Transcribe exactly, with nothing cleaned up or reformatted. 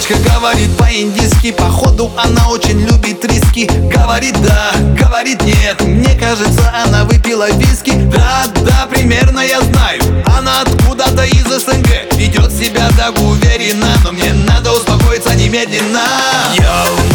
Девочка говорит по-индийски, походу она очень любит риски. Говорит да, говорит нет, мне кажется, она выпила виски. Да, да, примерно я знаю, она откуда-то из СНГ. Ведет себя так уверенно, но мне надо успокоиться немедленно. Йоу,